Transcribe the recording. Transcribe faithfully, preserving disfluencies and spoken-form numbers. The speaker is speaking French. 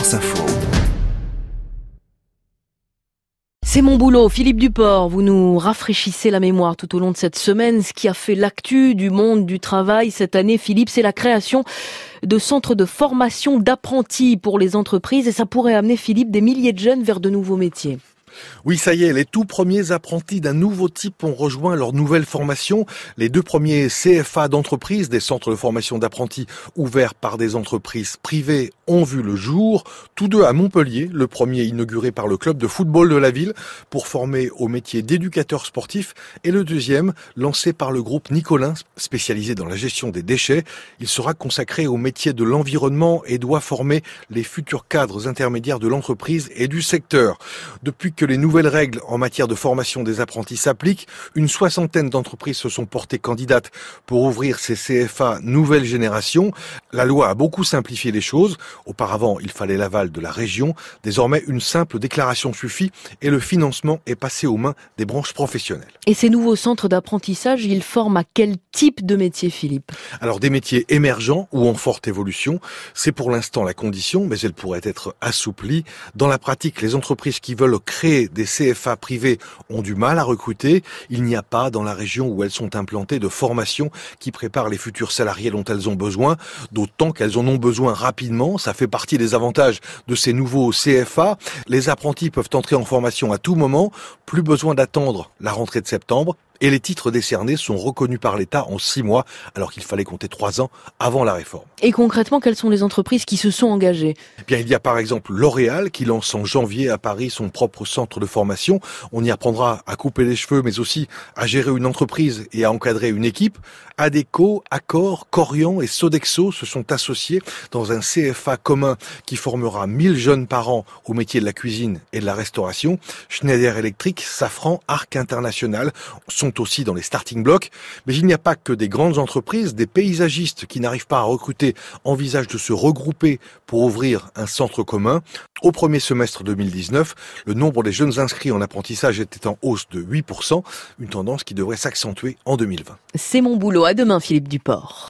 France Info. C'est mon boulot. Philippe Duport, vous nous rafraîchissez la mémoire tout au long de cette semaine. Ce qui a fait l'actu du monde du travail cette année, Philippe, c'est la création de centres de formation d'apprentis pour les entreprises. Et ça pourrait amener, Philippe, des milliers de jeunes vers de nouveaux métiers. Oui, ça y est, les tout premiers apprentis d'un nouveau type ont rejoint leur nouvelle formation. Les deux premiers C F A d'entreprise, des centres de formation d'apprentis ouverts par des entreprises privées, ont vu le jour. Tous deux à Montpellier, le premier inauguré par le club de football de la ville pour former au métier d'éducateur sportif et le deuxième lancé par le groupe Nicolin, spécialisé dans la gestion des déchets. Il sera consacré au métier de l'environnement et doit former les futurs cadres intermédiaires de l'entreprise et du secteur. Depuis que les nouvelles règles en matière de formation des apprentis s'appliquent, une soixantaine d'entreprises se sont portées candidates pour ouvrir ces C F A nouvelle génération. La loi a beaucoup simplifié les choses. Auparavant, il fallait l'aval de la région. Désormais, une simple déclaration suffit et le financement est passé aux mains des branches professionnelles. Et ces nouveaux centres d'apprentissage, ils forment à quel type de métier, Philippe ? Alors, des métiers émergents ou en forte évolution, c'est pour l'instant la condition, mais elle pourrait être assouplie. Dans la pratique, les entreprises qui veulent créer des C F A privés ont du mal à recruter. Il n'y a pas dans la région où elles sont implantées de formation qui prépare les futurs salariés dont elles ont besoin, d'autant qu'elles en ont besoin rapidement. Ça fait partie des avantages de ces nouveaux C F A. Les apprentis peuvent entrer en formation à tout moment, plus besoin d'attendre la rentrée de septembre. Et les titres décernés sont reconnus par l'État en six mois, alors qu'il fallait compter trois ans avant la réforme. Et concrètement, quelles sont les entreprises qui se sont engagées ? Eh bien, il y a par exemple L'Oréal qui lance en janvier à Paris son propre centre de formation. On y apprendra à couper les cheveux, mais aussi à gérer une entreprise et à encadrer une équipe. Adecco, Accor, Corian et Sodexo se sont associés dans un C F A commun qui formera mille jeunes par an au métier de la cuisine et de la restauration. Schneider Electric, Safran, Arc International sont aussi dans les starting blocks. Mais il n'y a pas que des grandes entreprises. Des paysagistes qui n'arrivent pas à recruter envisagent de se regrouper pour ouvrir un centre commun. Au premier semestre deux mille dix-neuf, le nombre des jeunes inscrits en apprentissage était en hausse de huit pour cent, une tendance qui devrait s'accentuer en deux mille vingt. C'est mon boulot. À demain, Philippe Duport.